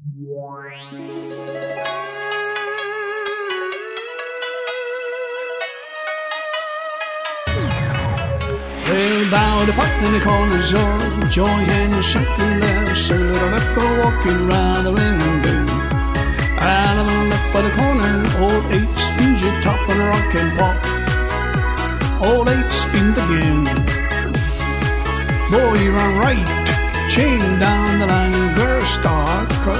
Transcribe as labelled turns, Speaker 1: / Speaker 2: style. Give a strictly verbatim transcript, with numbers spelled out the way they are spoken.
Speaker 1: Well, bow the pot in the corner, so join hands, something there, so little left go walking round the ring and bend. And on the left by the corner, old eight spins your top on a rock and pop. Old eight spins again. Boy, you run right, chain down the line, girl start.